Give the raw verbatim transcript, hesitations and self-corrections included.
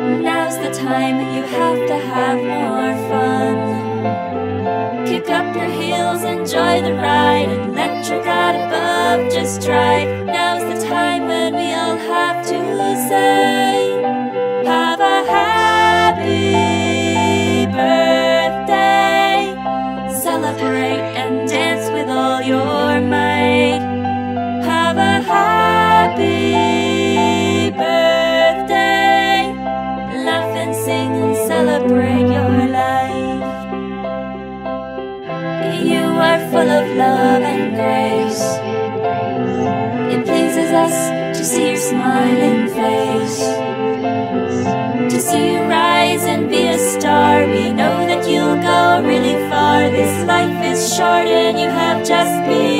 Now's the time you have to have more fun. Kick up your heels, enjoy the ride, and let your God above just drive. Now's the time when we all have to say, have a happy birthday. Celebrate and dance with all your might. Have a happy birthday. Laugh and sing and celebrate your life. You are full of love and grace. It pleases us to see your smiling face, to see you rise and be a star. We know that you'll go really far. This life is short and you have just begun.